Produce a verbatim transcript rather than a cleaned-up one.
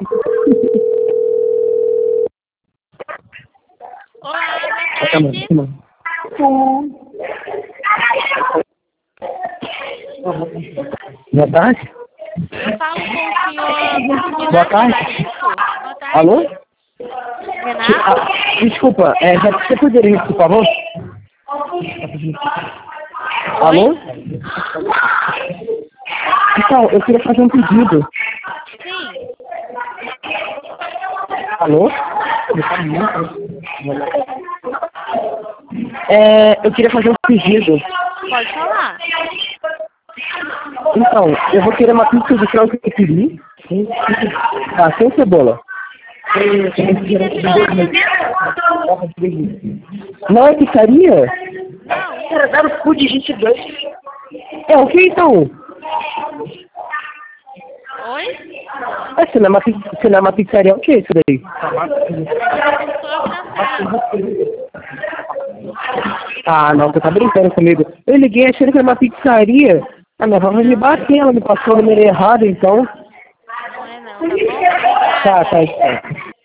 Olá, boa tarde. Boa tarde. Eu falo com o senhor Boa tarde. Renato. Boa tarde. Alô? Renato? Ah, desculpa, é, já- você poderia repetir, por favor? Alô? Então, eu queria fazer um pedido. Sim. Alô? É, eu queria fazer um pedido. Pode falar. Então, eu vou querer uma pizza de frango catupiry. Tá, sem cebola. Não é pizzaria? Não. Cara, dá o cu de gente dois. É o que então? Oi? É, se não é uma, pi- se não é uma pizzaria, é o que isso daí? Ah, não, você tá brincando comigo. Eu liguei achando que era uma pizzaria. Ah, minha avó vai me bater, ela me passou o número errado, então. Não é não, tá bom? Obrigada. Tá, tá, tá.